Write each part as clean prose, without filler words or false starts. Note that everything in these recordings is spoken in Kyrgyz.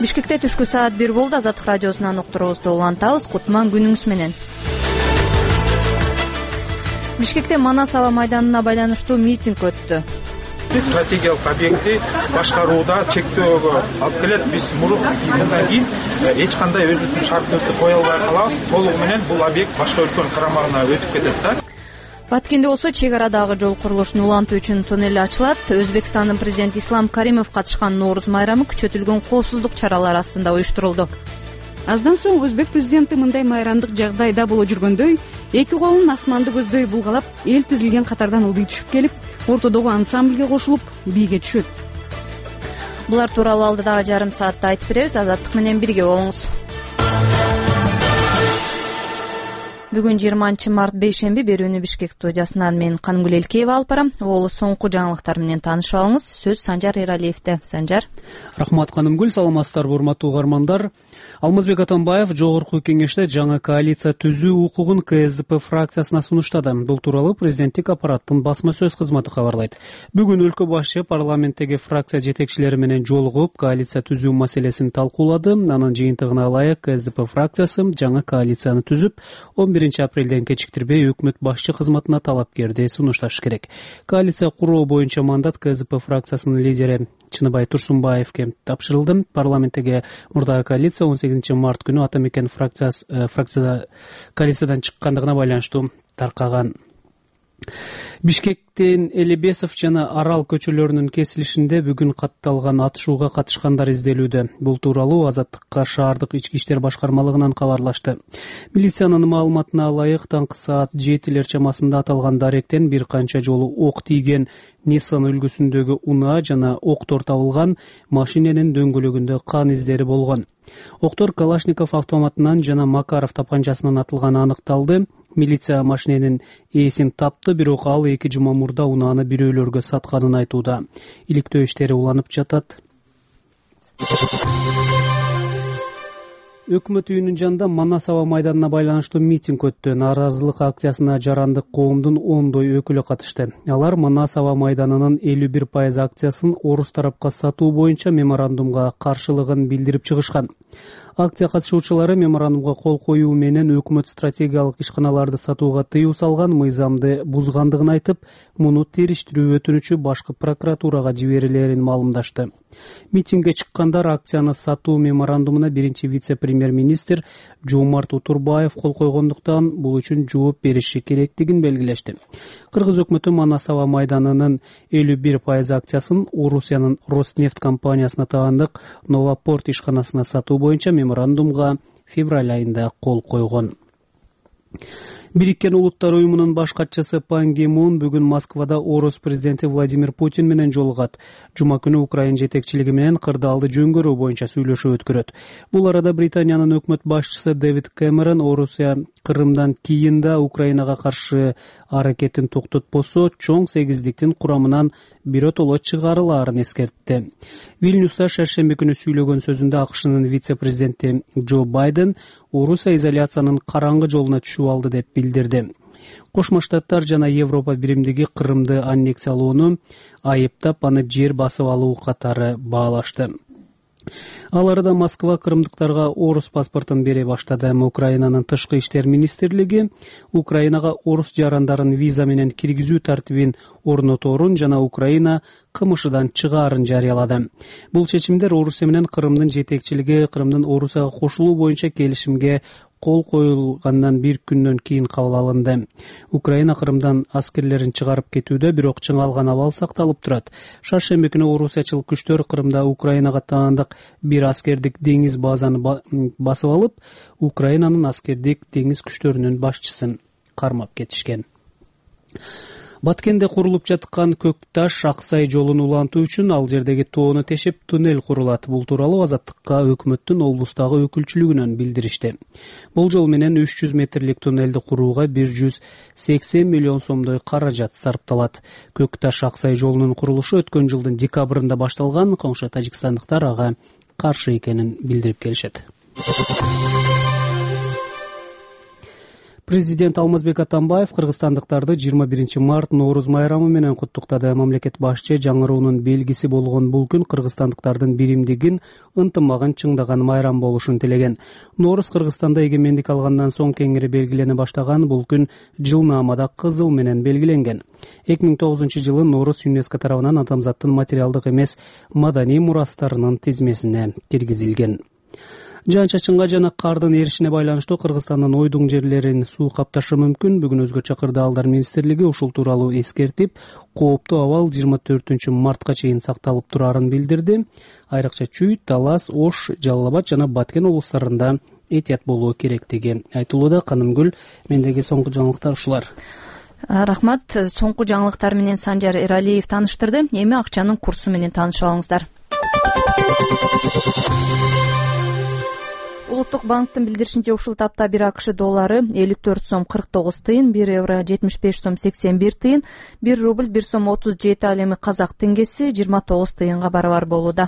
Бишкекте түшкү саат 1 болду. Азаттык радиосунан уктуруубузду улантабыз. Кутман күнүңүз менен. Бишкекте Манас аба майданына байланыштуу митинг өттү. Биз стратегиялык объектти башкарууда чектөөгө алып келет. Биз мындан кийин эч кандай өзүбүздүн шартыбызды кое албай калабыз. Толугу менен бул объект башка өлкөнүн карамагына өтүп кетет да. Баткенде болсо чек арадагы жол курулушун улантуу үчүн туннель ачылат. Өзбекстандын президенти Ислам Каримов катышкан Нооруз майрамы күчөтүлгөн коопсуздук чаралары астында уюштурулду. Аздан соң өзбек президенти мындай майрамдык жагдайда боло жүргөндөй эки колун асманды көздөй булгалап, эл тизилген катардан ылдый түшүп келип, ортодогу ансамблге кошулуп бийге түшөт. Булар тууралуу алдыдагы жарым саатта айтып беребиз. Азаттык менен бирге болуңуз. Бүгүн 20 март бейшемби. Берүүнү Бишкек студиясынан мен Кангүл Элкеева алып барам. Оолу соңку жаңылыктар менен таанышып алыңыз. Сөз Санжар Эралиевде. Санжар. Рахмат Канымгүл, саламатсыздарбы урматтуу угармандар. Алмазбек Атамбаев жогорку кеңеште жаңы коалиция түзүү укугун КСДП фракциясына сунуштады. Бул тууралуу президенттик аппараттын басма сөз кызматы кабарлайт. Бүгүн өлкө башы парламенттеги фракция жетекчилери менен жолугуп, коалиция түзүү маселесин талкуулады. Анын жыйынтыгына ылайык КСДП фракциясы жаңы коалицияны түзүп, 11 апрелден кечиктирбей өкмөт башчы кызматына талапкерди сунушташ керек. Коалиция куруу боюнча мандат КСДП фракциясынын лидери Чыныбай Турсунбаевке тапшырылды. Парламенттеги мурдагы коалиция 18 март күнү Атамекен коалициядан чыккандыгына байланыштуу таркаган. Бишкектен Элебесов жана Арал көчөлөрүнүн кесилишинде бүгүн катталган атышууга катышкандар изделүүдө. Бул тууралуу Азаттыкка шаардык ички иштер башкармалыгынан кабарлашты. Милициянын маалыматына ылайык таңкы саат 7 чамасында аталган даректен бир канча жолу ок тийген Nissan үлгүсүндөгү унаа жана октор табылган, машиненин дөңгөлөгүндө кан издери болгон. Октор Калашников автоматынан жана Макаров тапанчасынан атылганы аныкталды. Милиция машиненин ээсин тапты, бирок ал 2 жума мурда унааны бирөөлөргө сатканын айтууда. Иликтөө иштери уланып жатат. Өкмөт үйүнүн жанында Манас аба майданына байланыштуу митинг өттү. Нааразылык акциясына жарандык коомдун 10 өкүлү катышты. Алар Манас аба майданынын 51% акциясын орус тарапка сатуу боюнча меморандумга каршылыгын билдирип чыгышкан. Акция катышуучулары меморандумга кол коюу менен өкмөт стратегиялык ишканаларды сатууга тыюу салган мыйзамды бузгандыгын айтып, муну териштирүү өтүнүчү башкы прокуратурага жиберилерин маалымдашты. Митингге чыккандар акцияны сатуу меморандумуна биринчи вице-премьер-министр Жомарт Утурбаев кол койгондуктан бул үчүн жооп бериши керектигин белгилешти. Кыргыз өкмөтү Манас аба майданынын 51% акциясын Орусиянын Роснефть компаниясына таандык Новопорт ишканасына сатуу боюнча меморандумга февраль айында кол койгон. Бириккен Улуттар уюмунун баш катчысы Пан Ги Мун бүгүн Москвада Орус президенти Владимир Путин менен жолугат. Жума күнү Украина жетекчилиги менен кырдаалды жөнгөрүү боюнча сүйлөшүү өткөрөт. Бул арада Британиянын өкмөт башчысы Дэвид Кэмерон Орусия Кырымдан кийин да Украинага каршы аракетин токтотпосо, чоң сегиздиктин курамынан биротоло чыгарылаарын эскертти. Вильнюста шаршемби күнү сүйлөгөн сөзүндө АКШнын вице-президенти Джо Байден Орусия изоляциянын караңгы жолуна түшүп алды деп билдирди. Кошмо Штаттар жана Европа биримдиги Кырымды аннексиялоону айыптап, аны жер басып алуу катары баалашты. Ал арада Москва кырымдыктарга орус паспортун бере баштады. Украинанын тышкы иштер министрлиги Украинага орус жарандарын виза менен киргизүү тартибин орноторун жана Украина КМШдан чыгаарын жарыялады. Бул чечимдер Орусия менен Кырымдын жетекчилиги Кырымдын Орусияга кошулуу боюнча келишимге кол коюлгандан бир күндөн кийин кабыл алынды. Украина Кырымдан аскерлерин чыгарып кетүүдө, бирок чыңалган абал сакталып турат. Шаршемби күнү орусиячыл күчтөр Кырымда Украинага таандык бир аскердик деңиз базаны басып алып, Украинанын аскердик деңиз күчтөрүнүн башчысын кармап кетишкен. Баткенде курулуп жаткан Көкташ Аксай жолун улантуу үчүн ал жердеги тоону тешип туннель курулат. Бул тууралуу Азаттыкка өкмөттүн облустагы өкүлчүлүгүнөн билдиришти. Бул жол менен 300 метрлик туннелди курууга 180 миллион сомдой каражат сарпталат. Көкташ Аксай жолунун курулушу өткөн жылдын декабрында башталган. Коңшу тажикстандыктар ага каршы экенин билдирип келишет. Президент Алмазбек Атамбаев кыргызстандыктарды 21 март Нооруз майрамы менен куттуктады. Мамлекет башчы жаңыруунун белгиси болгон бул күн кыргызстандыктардын биримдигин, ынтымагын чыңдаган майрам болушун тилеген. Нооруз Кыргызстанда эгемендик алгандан соң кеңири белгилене баштаган бул күн жылнаамада кызыл менен белгиленген. 2009-жылы Нооруз ЮНЕСКО тарабынан адамзаттын материалдык эмес маданий мурастарынын тизмесине киргизилген. Жаан-чачынга жана кардын эришине байланыштуу Кыргызстандын ойдуң жерлерин суу капташы мүмкүн. Бүгүн өзгөчө Кырдаалдар министрлиги ушул тууралуу эскертип, кооптуу абал 24 мартка чейин сакталып турарын билдирди. Айрыкча Чүй, Талас, Ош, Жалал Абад жана Баткен облустарында этият болуу керектиги айтылууда. Канымгүл, мендеги соңку жаңылыктар ушулар. Рахмат. Соңку жаңылыктар менен Санжар Эралиев тааныштырды. Эми акчанын курсу менен таанышып алыңыздар. Улуттук банктын билдиришинче ушул тапта бир АКШ доллары 54 сом 49 тыйын, 1 евро 75 сом 81 тыйын, 1 рубль 1 сом 37, ал эми казак теңгеси 29 тыйынга барабар болууда.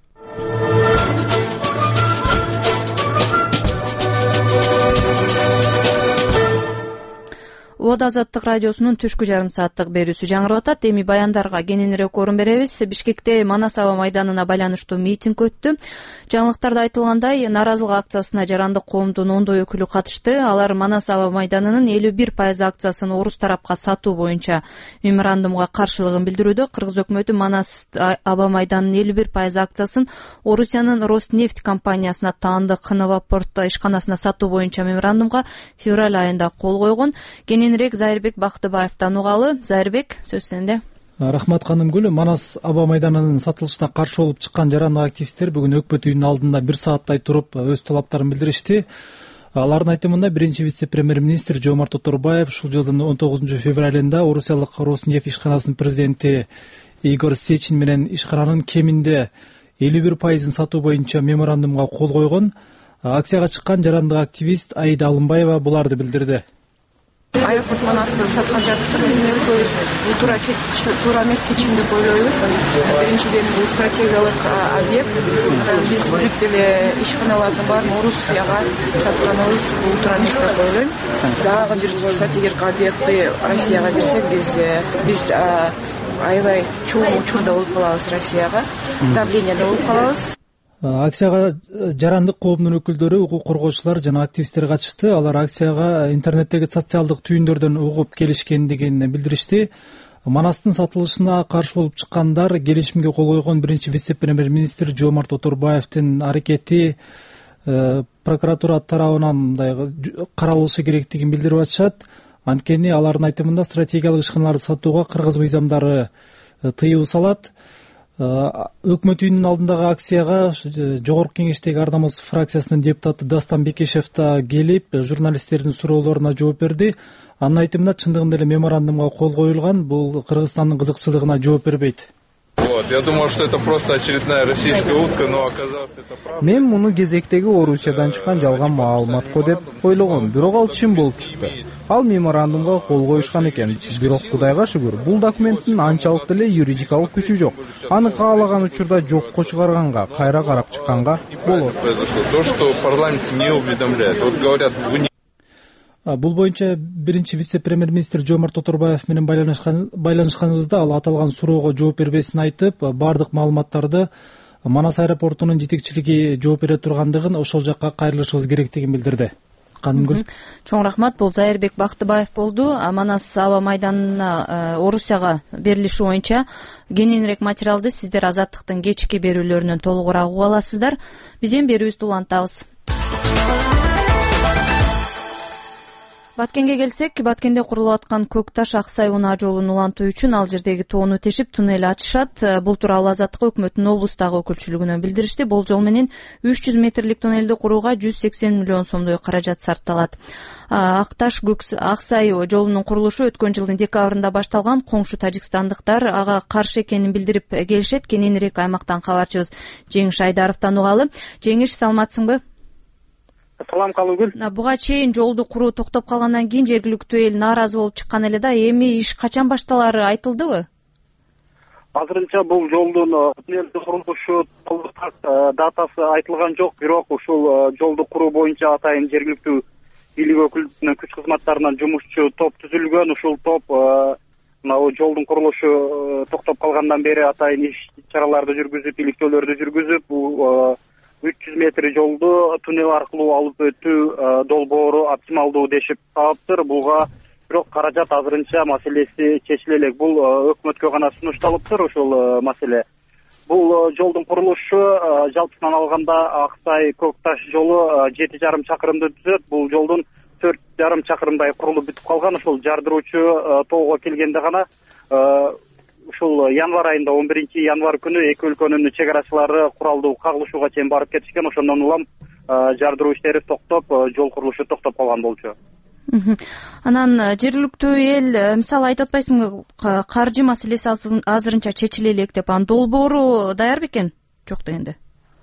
Ода Азаттык радиосунун түшкү жарым сааттык берүүсү жаңырып атат. Эми баяндарга кененирээк орун беребиз. Бишкекте Манас аба майданына байланыштуу митинг өттү. Жаңылыктарда айтылгандай, нааразылык акциясына жарандык коомдун 10 өкүлү катышты. Алар Манас аба майданынын 51% акциясын орус тарапка сатуу боюнча меморандумга каршылыгын билдирүүдө. Кыргыз өкмөтү Манас аба майданынын 51% акциясын Орусиянын Роснефть компаниясына таандык Новопорт ишканасына сатуу боюнча меморандумга февраль айында кол койгон. Кененирээк Зайырбек Бактыбаевден угалы. Зайырбек, сөз сенде. Рахмат Канымгүл. Манас аба майданынын сатылышына каршы болуп чыккан жарандык активисттер бүгүн өкмөт үйүнүн алдында 1 сааттай туруп өз талаптарын билдиришти. Алардын айтымында биринчи вице-премьер-министр Жомарт Оторбаев ушул жылдын 19 февралында Орусиялык Роснефть ишканасынын президенти Игорь Сечин менен ишкананын кеминде 51%-ын сатуу боюнча меморандумга кол койгон. Акцияга чыккан жарандык активист Аида Алымбаева буларды билдирди. Аэрофлот Манасты саткан жактыр. Биз бул туура эмес чечим деп ойлойбуз. Биринчиден бул стратегиялык объект. Биз бүт эле ишканалардын баарын Орусияга сатканыбыз бул туура эмес деп ойлойм. Дагы бир стратегиялык объектти Россияга берсек, биз аябай чоң учурда болуп калабыз Россияга. Давлениеде болуп калабыз. Акцияга жарандык коомдун өкүлдөрү, укук коргоочулар жана активисттер катышты. Алар акцияга интернеттеги социалдык түйүндөрдөн угуп келишкендигин билдиришти. Манастын сатылышына каршы болуп чыккандар келишимге кол койгон биринчи вице-премьер-министр Жомарт Оторбаевдин аракети прокуратура тарабынан мындай каралышы керектигин билдирип атышат. Анткени алардын айтымында стратегиялык ишканаларды сатууга кыргыз мыйзамдары тыюу салат. Өкмөт үйүнүн алдындагы акцияга Жогорку кеңештеги Ар Намыс фракциясынын депутаты Дастан Бекешев да келип, журналисттердин суроолоруна жооп берди. Анын айтымында чындыгында эле меморандумга кол коюлган, бул Кыргызстандын кызыкчылыгына жооп бербейт. Я думал, что это просто очередная российская утка, но оказалось это правда. Мен муну кезектеги Орусиядан чыккан жалган маалымат го деп ойлогом, бирок ал чын болуп чыкты. Ал меморандумга кол коюшкан экен. Бирок Кудайга шүгүр, бул документтин анчалык деле юридикалык күчү жок. Аны каалаган учурда жокко чыгарганга, кайра карап чыкканга болот. То, что парламент не уведомляет. Вот говорят, Бул боюнча биринчи вице-премьер-министр Жомарт Оторбаев менен байланышканыбызда ал аталган суроого жооп бербесин айтып, бардык маалыматтарды Манас аэропортунун жетекчилиги жооп бере тургандыгын, ошол жакка кайрылышыбыз керектигин билдирди. Канымгүл. Чоң рахмат. Бул Зайырбек Бактыбаев болду. Манас аба майданына Орусияга берилиши боюнча кененирээк материалды сиздер Азаттыктын кечки берүүлөрүнөн толугураак уга аласыздар. Биз эми берүүбүздү улантабыз. Баткенге келсек, Баткенде курулуп аткан Көк Таш Аксай унаа жолун улантуу үчүн ал жердеги тоону тешип туннель ачышат. Бул тууралуу Азаттык өкмөттүн облустагы өкүлчүлүгүнөн билдиришти. Болжол менен 300 метрлик туннелди курууга 180 миллион сомдой каражат сарпталат. Акташ Аксай жолунун курулушу өткөн жылдын декабрында башталган. Коңшу тажикстандыктар ага каршы экенин билдирип келишет. Кененирээк аймактан кабарчыбыз Жеңиш Айдаровдон угалы. Жеңиш, саламатсыңбы? Салам Канымгүл. Буга чейин жолду куруу токтоп калгандан кийин жергиликтүү эл нааразы болуп чыккан эле да. Эми иш качан башталары айтылдыбы? Азырынча бул жолдун курулушу датасы айтылган жок, бирок ушул жолду куруу боюнча атайын жергиликтүү бийлик өкүлдүнүн күч кызматтарынан жумушчу топ түзүлгөн. Ушул топ мына жолдун курулушу токтоп калгандан бери атайын иш чараларды жүргүзүп, иликтөөлөрдү жүргүзүп, 300 метр жолду туннел аркылуу алып өтүү долбоору оптималдуу дешип таптыр. Буга бирок каражат азырынча маселеси чечиле элек. Бул өкмөткө гана сунушталыптыр ушул маселе. Бул жолдун курулушу жалпысынан алганда Аксай Көк Таш жолу 7,5 чакырымды түзөт. Бул жолдун 4,5 чакырымдай курулуп бүтүп калган. Ушул жардыруучу тоого келгенде гана ушул январь айында 11 январь күнү эки өлкөнүн чек арачылары куралдуу кагылышууга чейин барып кетишкен. Ошондон улам жардыруу иштери токтоп, жол курулушу токтоп калган болчу. Анан жергиликтүү эл мисалы айтып атпайсыңбы, каржы маселеси азырынча чечиле элек деп, анын долбоору даяр бекен? Жок дегенде.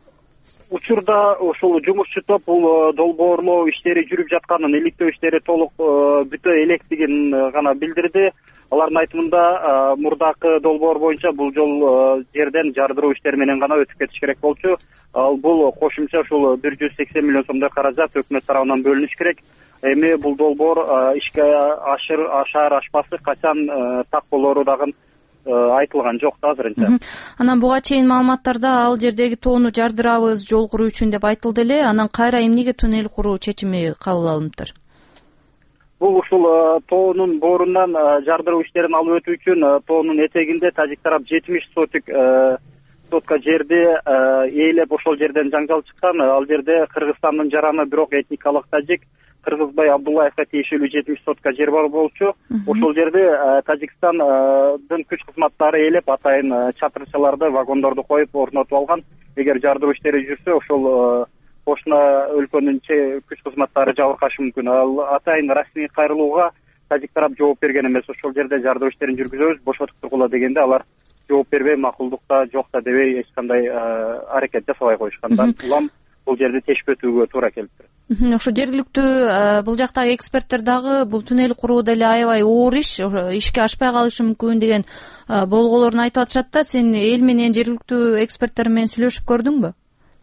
Учурда ушул жумушчу топ бул долбоорлоо иштери жүрүп жатканын, иликтөө иштери толук бүтө электигин гана билдирди. Алардын айтымында мурдакы долбоор боюнча бул жол жерден жардыруу иштери менен гана өтүп кетиш керек болчу. Ал бул кошумча ушул 180 миллион сомдой каражат өкмөт тарабынан бөлүнүш керек. Эми бул долбоор ишке ашар ашпасы качан так болору дагы айтылган жок да азырынча. Анан буга чейин маалыматтарда ал жердеги тоону жардырабыз жол куруу үчүн деп айтылды эле. Анан кайра эмнеге туннель куруу чечими кабыл алыныптыр? Бул ушул тоонун боорунан жардыруу иштерин алып өтүү үчүн тоонун этегинде тажик тарап 70 сотка жерди ээлеп ошол жерден жаңжал чыккан. Ал жерде Кыргызстандын жараны бирок этникалык тажик Кыргызбай Абдуллаевга тиешелүү 70 сотка жер бар болчу. Ошол жерде Тажикстандын күч кызматтары ээлеп атайын чатырчаларды, вагондорду коюп орнотуп алган. Эгер жардыруу иштери жүрсө, ошол кошуна өлкөнүн күч кызматтары жабыркашы мүмкүн. Ал атайын расмий кайрылууга тажик тарап жооп берген эмес. Ошол жерде жардыруу иштерин жүргүзөбүз, бошотуп тургула дегенде алар жооп бербей, макулдукта жок да дебей эч кандай аракет жасабай коюшкандан улам бул жерди тешпетүүгө туура келиптир. Ошо жергиликтүү бул жактагы эксперттер дагы бул туннель куруу деле аябай оор иш, ишке ашпай калышы мүмкүн деген болголорун айтып атышат да. Сен эл менен жергиликтүү эксперттер менен сүйлөшүп көрдүңбү?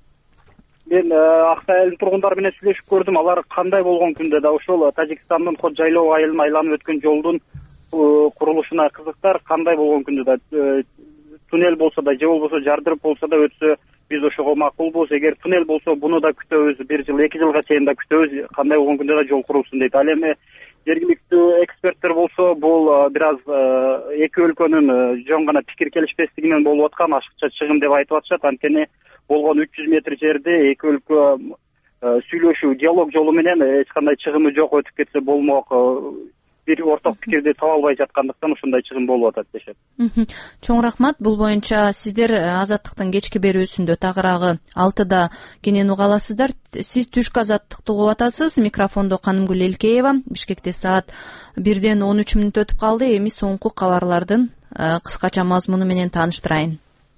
Мен Аксай айылынын тургундары менен сүйлөшүп көрдүм. Алар кандай болгон күндө да ошол Тажикстандын Кот жайлоо айылын айланып өткөн жолдун курулушуна кызыктар. Кандай болгон күндө да туннель болсо да, же болбосо жардырып болсо да өтсө биз ошого макулбуз. Эгер туннель болсо буну да күтөбүз, 1 жыл 2 жылга чейин да күтөбүз. Кандай болгон күндө да жол курулсун дейт. Ал эми жергиликтүү эксперттер болсо бул бир аз эки өлкөнүн жөн гана пикир келишпестигинен болуп аткан ашыкча чыгым деп айтып атышат. Анткени болгон 300 метр жерди эки өлкө сүйлөшүү, диалог жолу менен эч кандай чыгымы жок, өтүп кетсе болмок, бир орток пикирди таба албай жаткандыктан ушундай чыгым болуп атат дешет. Чоң рахмат. Бул боюнча сиздер Азаттыктын кечки берүүсүндө тагыраагы 6-да кенен уга аласыздар. Сиз түшкү Азаттыкты угуп атасыз. Микрофондо Канымгүл Элкеева. Бишкекте саат 1-ден 13 мүнөт өтүп калды. Эми соңку кабарлардын кыскача мазмуну менен тааныштырайын.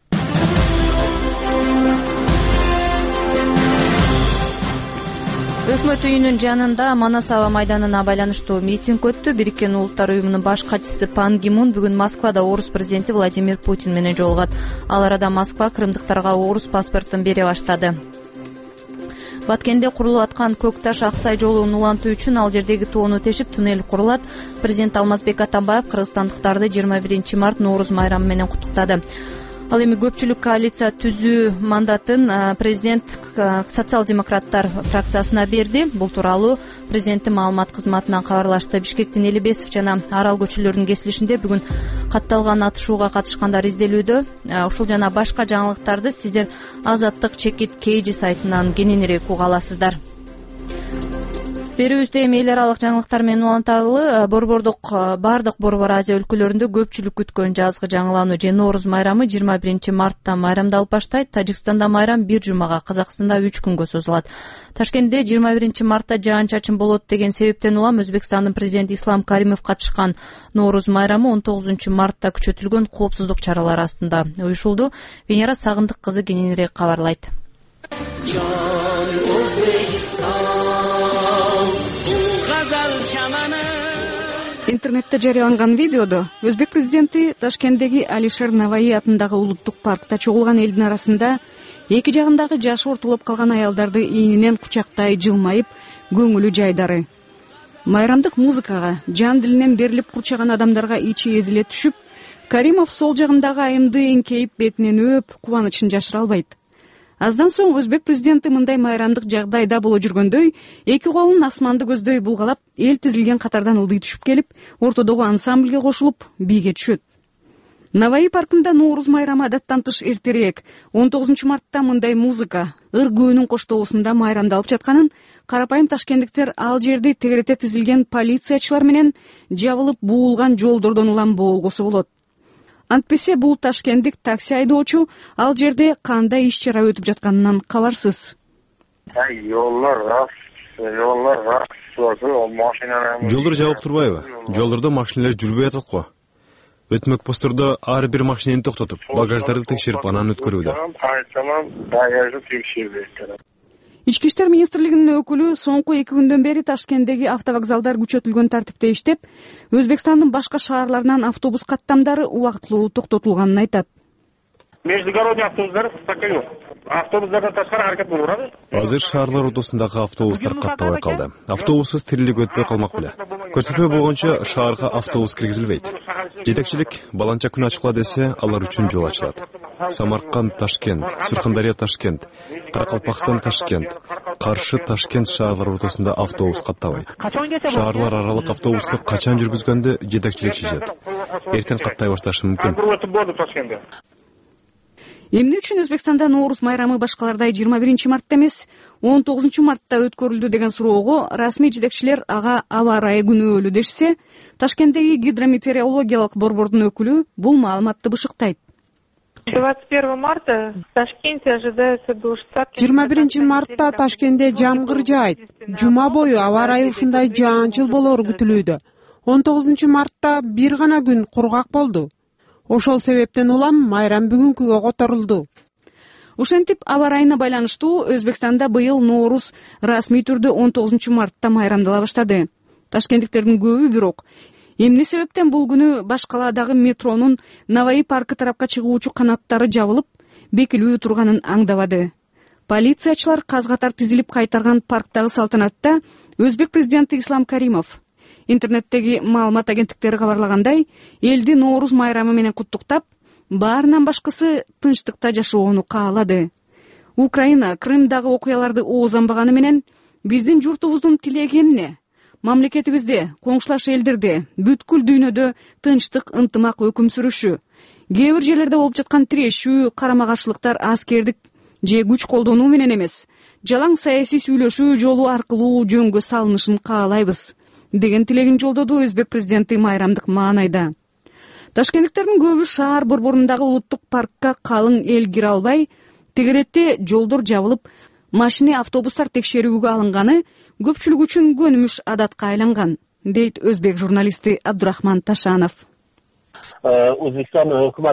Өкмөт үйүнүн жанында Манас аба майданына байланыштуу митинг өттү. Бириккен Улуттар уюмунун баш катчысы Пан Ги Мун бүгүн Москвада орус президенти Владимир Путин менен жолугат. Ал арада Москва кырымдыктарга орус паспортун бере баштады. Баткенде курулуп аткан Көк Таш Аксай жолун улантуу үчүн ал жердеги тоону тешип туннель курулат. Президент Алмазбек Атамбаев кыргызстандыктарды 21 март Нооруз майрамы менен куттуктады. Ал эми көпчүлүк коалиция түзүү мандатын президент социал-демократтар фракциясына берди. Бул тууралуу президенттин маалымат кызматынан кабарлашты. Бишкектин Элибесов жана Арал көчөлөрүнүн кесилишинде бүгүн катталган атышууга катышкандар изделүүдө. Ушул жана башка жаңылыктарды сиздер Азаттык чекит KG сайтынан кененирээк уга аласыздар. Берүүбүздө эми эл аралык жаңылыктар менен уланталы. Бардык Борбор Азия өлкөлөрүндө көпчүлүк күткөн жазгы жаңылануу же Нооруз майрамы 21 мартта майрамдалып баштайт. Тажикстанда майрам 1 жумага, Казакстанда 3 күнгө созулат. Ташкентте 21 мартта жаан-чачын болот деген себептен улам Өзбекстандын президенти Ислам Каримов катышкан Нооруз майрамы 19 мартта күчөтүлгөн коопсуздук чаралары астында уюшулду. Венера Сагындык кызы кененирээк кабарлайт. Интернетте жарыяланган видеодо Өзбек президенти Ташкенттеги Алишер Наваи атындагы улуттук паркта чогулган элдин арасында эки жагындагы жашы ортолоп калган аялдарды ийининен кучактай жылмайып көңүлү жайдары майрамдык музыкага жан дилинен берилип курчаган адамдарга ичи эзиле түшүп, Каримов сол жагындагы айымды эңкейип бетинен өп, кубанычын жашыра албайт. Аздан соң өзбек президенти мындай майрамдык жагдайда боло жүргөндөй, эки колун асманды көздөй булгалап, эл тизилген катардан ылдый түшүп келип, ортодогу ансамбльге кошулуп, бийге түшөт. Наваи паркында Нооруз майрамы адаттан тыш эртерээк 19 мартта мындай музыка, ыр көөнүн коштоосунда майрамдалып жатканын карапайым ташкенттиктер ал жерди тегерете тизилген полициячылар менен жабылып буулган жолдордон улам болгосо болот. Антпесе бул ташкенттик такси айдоочу ал жерде кандай иш чара өтүп жатканынан кабарсыз. Жолдор жабык турбайбы? Жолдордо машиналар жүрбөй атат го. Өтмөк постордо ар бир машинени токтотуп, багаждарды текшерип, анан өткөрүүдө. Ички иштер министрлигинин өкүлү соңку 2 күндөн бери Ташкенттеги автовокзалдар күчөтүлгөн тартипте иштеп, Өзбекстандын башка шаарларынан автобус каттамдары убактылуу токтотулганын айтат. Междугородный автобустар сакаю. Автобустардан ташкары аракет болуп турат. Азыр шаарлар ортосундагы автобустар каттабай калды. Автобуссуз тирилик өтпөй калмак беле. Көрсөтмө болгончо шаарга автобус киргизилбейт. Жетекчилик баланча күн ачыла десе, алар үчүн жол ачылат. Самарканд, Ташкент, Сурхандария, Ташкент, Каракалпакстан, Ташкент, Каршы, Ташкент шаарлар ортосунда автобус каттабайт. Шаарлар аралык автобусту качан жүргүзгөндө жетекчилик шешет. Эртең каттай башташы мүмкүн. Эмне үчүн Өзбекстанда Нооруз майрамы башкалардай 21 мартта эмес, 19 мартта өткөрүлдү деген суроого расмий жетекчилер ага аба ырайы күнөөлүү дешсе, Ташкенттеги гидрометеорологиялык борбордун өкүлү бул маалыматты бышыктайт. 21 марта в Ташкенте ожидается дождь. 21 мартта Ташкентте жамгыр жаайт. Жума бою аба ырайы ушундай жаанчыл болору күтүлүүдө. 19 мартта бир гана күн кургак болду. Ошол себептен улам майрам бүгүнкүгө которулду. Ошентип аба ырайына байланыштуу Өзбекстанда быйыл Нооруз расмий түрдө 19 мартта майрамдала баштады. Ташкенттиктердин көбү бирок эмне себептен бул күнү башкаладагы метронун Наваи паркы тарапка чыгуучу канаттары жабылып, бекилүү турганын аңдабады. Полициячылар каз-катар тизилип кайтарган парктагы салтанатта өзбек президенти Ислам Каримов интернеттеги маалымат агенттиктери кабарлагандай, элди Нооруз майрамы менен куттуктап, баарынан башкысы тынчтыкта жашоону каалады. Украина Крымдагы окуяларды оозанбаганы менен биздин журтубуздун тилеги эмне? Мамлекетибизде, коңшулаш элдерде, бүткүл дүйнөдө тынчтык, ынтымак өкүм сүрүшү. Кээ бир жерлерде болуп жаткан тирешүү, карама-каршылыктар аскердик же күч колдонуу менен эмес, жалаң саясий сүйлөшүү жолу аркылуу жөнгө салынышын каалайбыз деген тилегин жолдоду өзбек президенти майрамдык маанайда. Ташкенттиктердин көбү шаар борборундагы улуттук паркка калың эл кире албай, тегеретте жолдор жабылып, машина автобустар текшерүүгө алынганы көпчүлүк үчүн көнүмүш адатка айланган, дейт өзбек журналисти Абдурахман Ташанов. Өзбек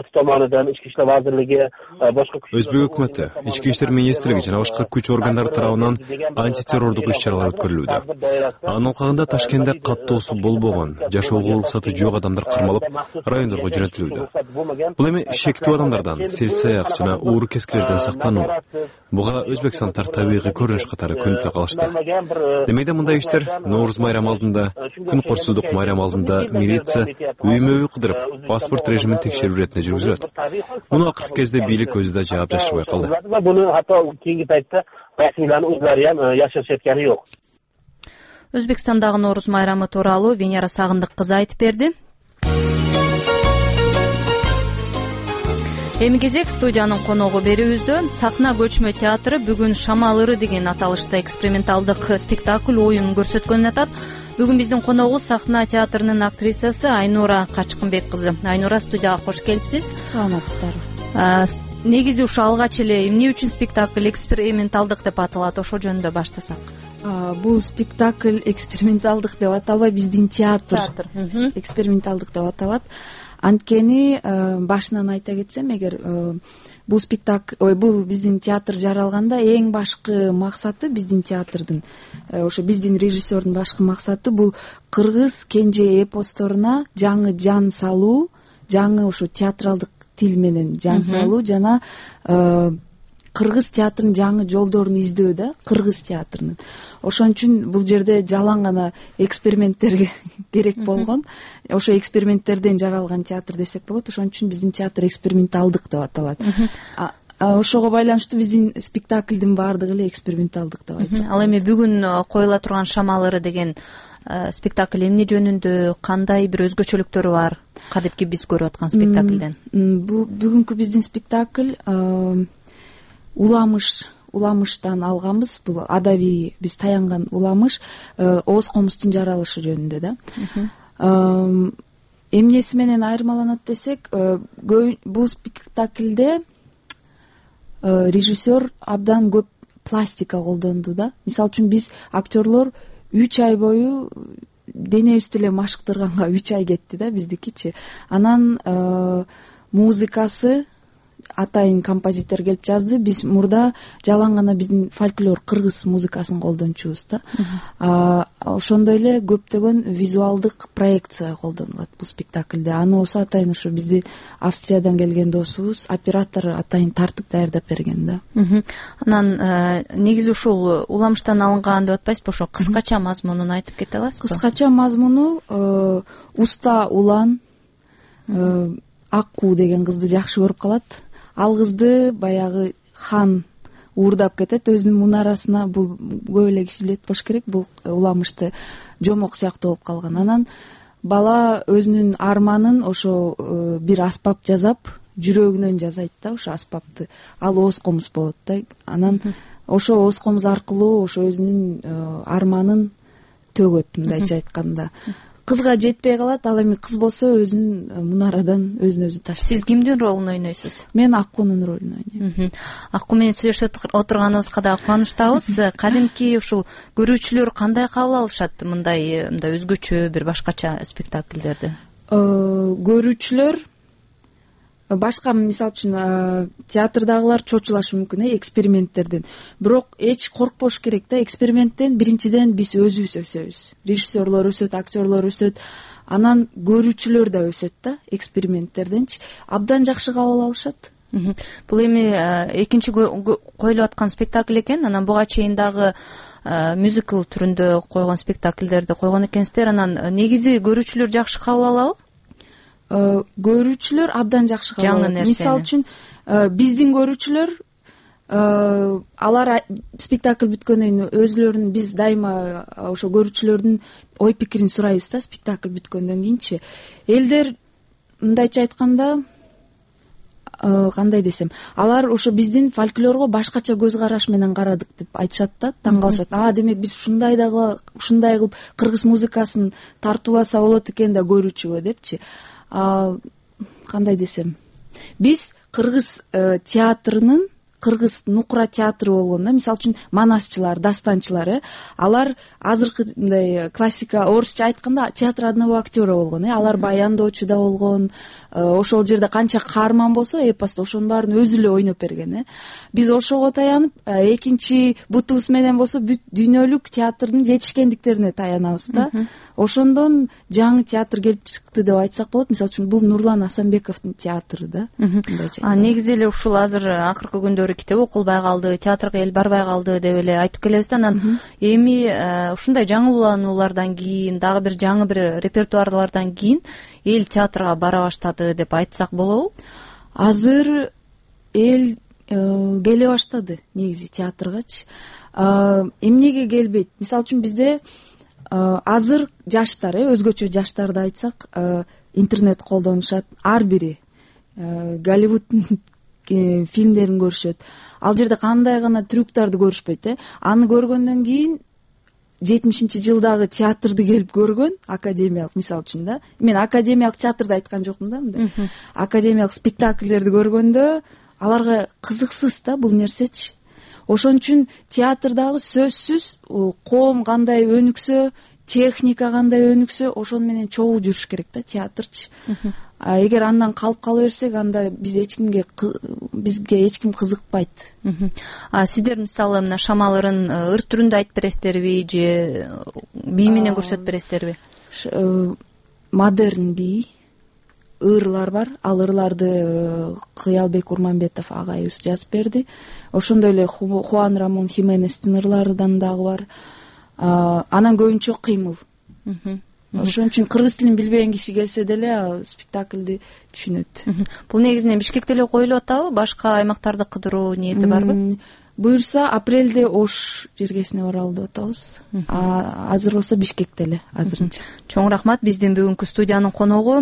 өкмөтү, ички иштер министрлиги жана башка күч органдары тарабынан антитеррордук иш-чаралар өткөрүлүүдө. Анын алкагында Ташкентте каттоосу болбогон, жашоого уруксаты жок адамдар кармалып, райондорго жөнөтүлүүдө. Бул эми шектүү адамдардан, селсаяк жана оор кескилерден сактануу. Буга өзбекстанддар табигый көрүнүш катары көнүп калышты. Демекде мындай иштер Нооруз майрамы алдында, күн корсуздук майрамы алдында милиция үймө-үй кыдырып, паспорт режимин текшерүү иретине жүргүзүлөт. Муну акыркы кезде бийлик өзү да жаап жашырбай калды. Буну хатта кийинки пайтта расмийлердин өзлөрү ham жашырып жеткени жок. Өзбекстандагы Нооруз майрамы тууралуу Венера Сагындык кызы айтып берди. Эми кезек студиянын коногу берүүбүздө. Сахна көчмө театры бүгүн Шамал ыры деген аталышта эксперименталдык спектакль оюн көрсөткөнүн атат. Бүгүн биздин коногу Сахна театрынын актрисасы Айнура Качкынбек кызы. Айнура, студияга кош келипсиз. Саламатсыздарбы. Негизи ушу алгач эле эмне үчүн спектакль эксперименталдык деп аталат, ошол жөнүндө баштасак. Бул спектакль эксперименталдык деп аталбай, биздин театр эксперименталдык деп аталат. Анткени башынан айта кетсем, эгер бул бул биздин театр жаралганда эң башкы максаты биздин театрдын, ошо биздин режиссердун башкы максаты бул кыргыз кенже эпосторуна жаңы жан салуу, жаңы ошо театралдык тил менен жан салуу жана кыргыз театрынын жаңы жолдорун издөө да, кыргыз театрынын. Ошон үчүн бул жерде жалаң гана эксперименттер керек болгон. Ошо эксперименттерден жаралган театр десек болот. Ошон үчүн биздин театр эксперименталдык деп аталат. Ошого байланыштуу биздин спектаклдин баардыгы эле эксперименталдык деп айтсак. Ал эми бүгүн коюла турган Шамал ыры деген спектакль эмне жөнүндө, кандай бир өзгөчөлүктөрү бар кадимки биз көрүп аткан спектаклден? Бүгүнкү биздин спектакль уламыштан алганбыз. Бул адабий биз таянган уламыш Ооз комустун жаралышы жөнүндө да. Эмнеси менен айырмаланат десек, бул спектаклде режиссер абдан көп пластика колдонду да. Мисалы үчүн биз актерлор 3 ай бою денебизди эле машыктырганга 3 ай кетти да биздикичи. Анан музыкасы атайын композитор келип жазды. Биз мурда жалаң гана биздин фольклор кыргыз музыкасын колдончубуз да. Ошондой эле көптөгөн визуалдык проекция колдонулат бул спектаклде. Аны болсо атайын ушу биздин Австриядан келген досубуз, оператор атайын тартып даярдап берген да. Анан негизи ушул уламыштан алынган деп атпайсызбы? Ошо кыскача мазмунун айтып кете аласызбы? Кыскача мазмуну уста улан Аккуу деген кызды жакшы көрүп калат. Ал кызды баягы хан уурдап кетет өзүнүн мунарасына. Бул көп эле киши билет болуш керек. Бул уламышты жомок сыяктуу болуп калган. Анан бала өзүнүн арманын ошо бир аспап жасап, жүрөгүнөн жасайт да ошо аспапты. Ал Ооз комуз болот да. Анан ошо Ооз комуз аркылуу ошо өзүнүн арманын төгөт, мындайча айтканда. Кызга жетпей калат. Ал эми кыз болсо өзүнүн мунарадан өзүн өзү таштайт. Сиз кимдин ролун ойнойсуз? Мен Аккуунун ролун ойнойм. Аккуу менен сүйлөшүп отурганыбызга да кубанычтабыз. Кадимки ушул көрүүчүлөр кандай кабыл алышат мындай өзгөчө бир башкача спектакльдерди? Көрүүчүлөр башка, мисалы үчүн театрдагылар чочулашы мүмкүн эксперименттерден. Бирок эч коркпош керек да. Эксперименттен биринчиден биз өзүбүз өсөбүз. Режиссерлор өсөт, актерлор өсөт. Анан көрүүчүлөр да өсөт да эксперименттерденчи. Абдан жакшы кабыл алышат. Бул эми экинчи коюлуп аткан спектакль экен. Анан буга чейин дагы мюзикл түрүндө койгон спектакльдерди койгон экенсиздер. Анан негизи көрүүчүлөр жакшы кабыл алабы? Көрүүчүлөр абдан жакшы кабыл алат. Мисалы үчүн биздин көрүүчүлөр алар спектакль бүткөндөн кийин өзүлөрүнүн, биз дайыма ошо көрүүчүлөрдүн ой пикирин сурайбыз да спектакль бүткөндөн кийинчи. Элдер мындайча айтканда кандай десем, алар ошо биздин фольклорго башкача көз караш менен карадык деп айтышат да, таң калышат. Демек биз ушундай кылып кыргыз музыкасын тартууласа болот экен да көрүүчүгө депчи. Кандай десем, биз кыргыз театрынын, кыргыз нукура театры болгон да. Мисалы үчүн манасчылар, дастанчылар, алар азыркы мындай классика, орусча айтканда театр одного актера болгон. Алар баяндоочу да болгон. Ошол жерде канча каарман болсо эпоста ошонун баарын өзү эле ойноп берген. Биз ошого таянып, экинчи бутубуз менен болсо бүт дүйнөлүк театрдын жетишкендиктерине таянабыз да. Ошондон жаңы театр келип чыкты деп айтсак болот. Мисалы үчүн бул Нурлан Асанбековдун театры да. Негизи эле ушул азыр акыркы күндөрү китеп окулбай калды, театрга эл барбай калды деп эле айтып келебиз да. Анан эми ушундай жаңылануулардан кийин, дагы бир жаңы бир репертуарлардан кийин эл театрга бара баштады деп айтсак болобу? Азыр эл келе баштады негизи театргачы. Эмнеге келбейт? Мисалы үчүн бизде азыр жаштар, өзгөчө жаштарды айтсак, интернет колдонушат. Ар бири Голливуддун фильмдерин көрүшөт. Ал жерде кандай гана трюктарды көрүшпөйт. Аны көргөндөн кийин 70-жылдагы театрды келип көргөн, академиялык, мисалы үчүн да. Мен академиялык театрды айткан жокмун да, мындай. Академиялык спектакльдерди көргөндө аларга кызыксыз да бул нерсечи. Ошон үчүн театрдагы сөзсүз коом кандай өнүксө, техника кандай өнүксө, ошон менен чогуу жүрүш керек да театрчы. Эгер андан калып кала берсек, анда бизге эч ким кызыкпайт. Сиздер мисалы мына Шамал ырын ыр түрүндө айтып бересиздерби же бий менен көрсөтүп бересиздерби? Модерн бий, ырлар бар, ал ырларды Кыялбек Урманбетов агайыбыз жазып берди. Ошондой эле Хуан Рамон Хименестин ырларынан дагы бар. Анан көбүнчө кыймыл. Ошон үчүн кыргыз тилин билбеген киши келсе деле спектакльди түшүнөт. Бул негизинен Бишкекте эле коюлуп атабы? Башка аймактарды кыдыруу ниети барбы? Буюрса, апрелде Ош жергесине баралы деп атабыз. Азыр болсо Бишкекте эле азырынча. Чоң рахмат. Биздин бүгүнкү студиянын коногу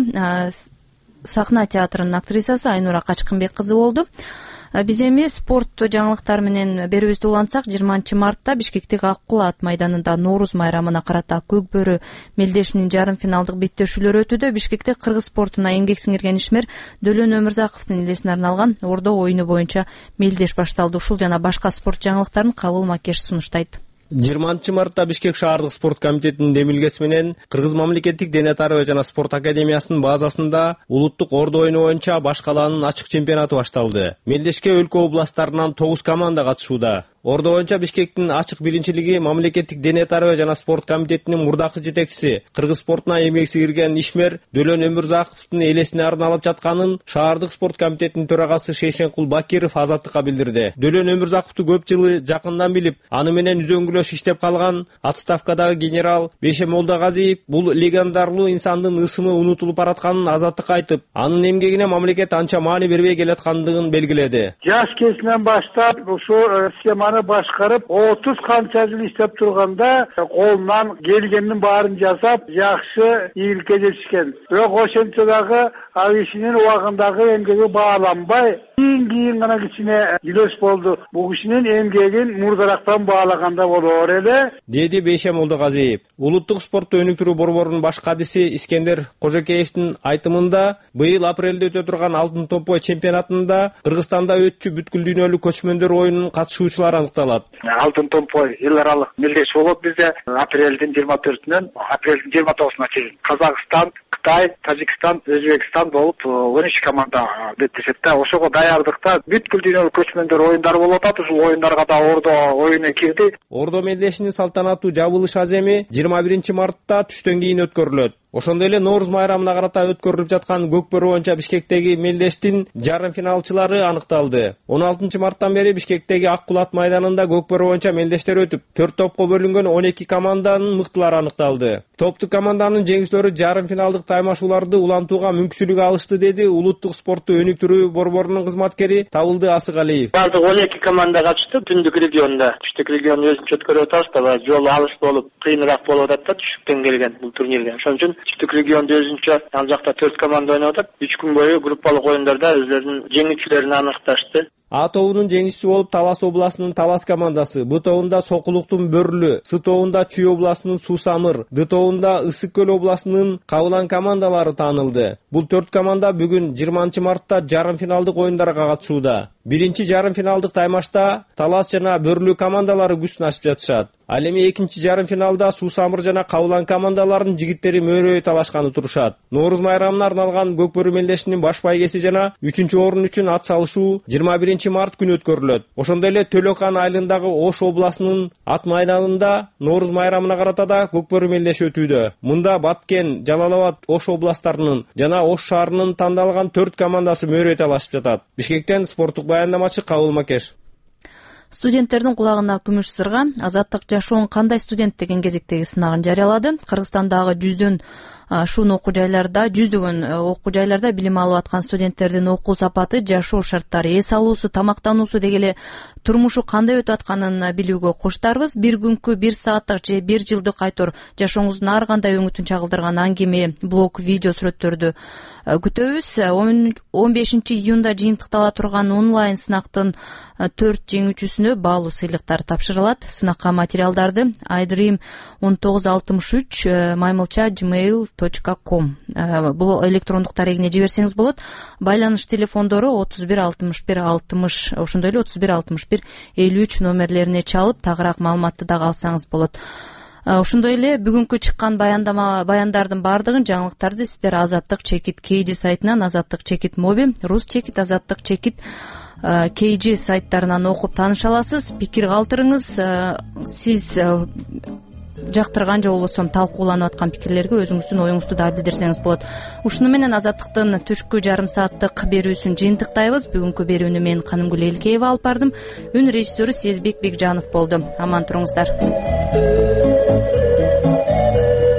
Сахна театрынын актрисасы Айнура Качкынбек кызы болду. Биз эми спорт жаңылыктары менен берүүбүздү улантсак, 20-мартта Бишкектеги Ак Кулат майданында Нооруз майрамына карата Көк Бөрү мелдешинин жарым финалдык беттешүүлөрү өтүүдө. Бишкекте кыргыз спортуна эмгек сиңирген ишмер Дөлөн Өмүрзаковдун элесине арналган Ордо оюну боюнча мелдеш башталды. Ушул жана башка спорт жаңылыктарын Кабыл Макеш сунуштайт. 20-мартта Бишкек шаардык спорт комитетинин демилгеси менен Кыргыз мамлекеттик дене тарбия жана спорт академиясынын базасында улуттук ордо оюну боюнча баш калаанын ачык чемпионаты башталды. Мелдешке өлкө областтарынан 9 команда катышууда. Ордо боюнча Бишкектин ачык биринчилиги мамлекеттик дене тарбия жана спорт комитетинин мурдакы жетекчиси, кыргыз спортуна эмгек сиңирген ишмер Дөлөн Өмүрзаковдун элесине арналып жатканын шаардык спорт комитетинин төрагасы Шейшенкул Бакиров Азаттыкка билдирди. Дөлөн Өмүрзаковду көп жылы жакындан билип, аны менен үзөңгүлөш иштеп калган отставкадагы генерал Бейшем Молдогазиев бул легендарлуу инсандын ысымы унутулуп баратканын Азаттыкка айтып, анын эмгегине мамлекет анча маани бербей келаткандыгын белгиледи. Жаш кезинен баштап ушу схеманы башкарып 30 канча жыл иштеп турганда колунан келгендин баарын жасап, жакшы ийгиликке жетишкен. Бирок ошентсе дагы ал кишинин убагындагы эмгеги бааланбай, кийин гана кичине жүлөш болду. Бул кишинин эмгегин мурдарактан баалаганда болор эле, деди Бейшем Молдогазиев. Улуттук спортту өнүктүрүү борборунун баш кадиси Искендер Кожокеевдин айтымында, быйыл апрелде өтө турган Алтын топой чемпионатында Кыргызстанда өтчү бүткүл дүйнөлүк көчмөндөр оюнунун катышуучулары аныкталат. Алтын топой эл аралык мелдеш болот бизде апрелдин 24-нөн апрелдин 29-на чейин. Казакстан, Кытай, Тажикстан, Өзбекстан болуп 13 команда беттешет да. Ошого даярдыкта бүткүл дүйнөлүк көчмөндөр оюндары болуп атат. Ушул оюндарга да Ордо оюну кирди. Ордо мелдешинин салтанаттуу жабылыш аземи 21-мартта түштөн кийин өткөрүлөт. Ошондой эле Нооруз майрамына карата өткөрүлүп жаткан Көк Бөрү боюнча Бишкектеги мелдештин жарым финалчылары аныкталды. 16-марттан бери Бишкектеги Ак Кулат майданында Көк Бөрү боюнча мелдештер өтүп, 4 топко бөлүнгөн 12 команданын мыктылары аныкталды. Топтук команданын жеңүүчүлөрү жарым финалдык таймашууларды улантууга мүмкүнчүлүк алышты, деди улуттук спортту өнүктүрүү борборунун кызматкери Табылды Асыгалиев. Бардык 12 команда катышты түндүк регионда. Түштүк регион өзүнчө өткөрүп атабыз да, жол алыс болуп, кыйыныраак болуп атат да түштүктөн келген бул турнирге. Ошон үчүн түштүк региондо өзүнчө ал жакта 4 команда ойноп атат. 3 күн бою группалык оюндарда өзлөрүнүн жеңүүчүлөрүн аныкташты. А тобунун жеңүүчүсү болуп Талас областынын Талас командасы, Б тобунда Сокулуктун Бөрлү, С тобунда Чүй областынын Сусамыр, Д тобунда Ысык көл областынын Кабылан командалары таанылды. Бул 4 команда бүгүн 20-мартта жарым финалдык оюндарга катышууда. Биринчи жарым финалдык таймашта Талас жана Бөрлү командалары күч сынашып жатышат. Ал эми экинчи жарым финалда Сусамыр жана Кабылан командаларынын жигиттери мөөрөй талашканы турушат. Нооруз майрамына арналган Көк Бөрү мелдешинин баш байгеси жана 3-орун үчүн ат салышуу 21-март күнү өткөрүлөт. Ошондой эле Төлөкан айылындагы Ош областынын ат майданында Нооруз майрамына карата да Көк Бөрү мелдеши өтүүдө. Мында Баткен, Жалал Абад, Ош областарынын жана Ош шаарынын тандалган 4 командасы мөөрөй талашып жатат. Бишкектен спорттук баяндамачы Кабыл Макеш. Студенттердин кулагына күмүш сырга. Азаттык жашоон кандай студент деген кезектеги сынагын жарыялады. Кыргызстандагы жүздөгөн окуу жайларда билим алып аткан студенттердин окуу сапаты, жашоо шарттары, эс алуусу, тамактануусу деги эле турмушу кандай өтүп атканын билүүгө коштарбыз. Бир күнкү, 1 сааттык же 1 жылдык айтор жашооңуздун ар кандай өңүтүн чагылдырган аңгеме, блог, видео сүрөттөрдү күтөбүз. 15 июнда жыйынтыктала турган онлайн сынактын 4 жеңүүчүсүнө баалуу сыйлыктар тапшырылат. Сынакка материалдарды idream1963@gmail.com бул электрондук дарегине жиберсеңиз болот. Байланыш телефондору 31 61 60, ошондой эле 31 61 53 номерлерине чалып, тагыраак маалыматты дагы алсаңыз болот. Ошондой эле бүгүнкү чыккан баяндардын баардыгын, жаңылыктарды сиздер Азаттык чекит KG сайтынан, Азаттык чекит моби, Рус чекит, Азаттык чекит KG сайттарынан окуп тааныша аласыз. Пикир калтырыңыз. Сиз жактырган же болбосо талкууланып аткан пикирлерге өзүңүздүн оюңузду дагы билдирсеңиз болот. Ушуну менен Азаттыктын түшкү жарым сааттык берүүсүн жыйынтыктайбыз. Бүгүнкү берүүнү мен Канымгүл Элкеева алып бардым. Үн режиссеру Сезбек Бекжанов болду. Аман туруңуздар.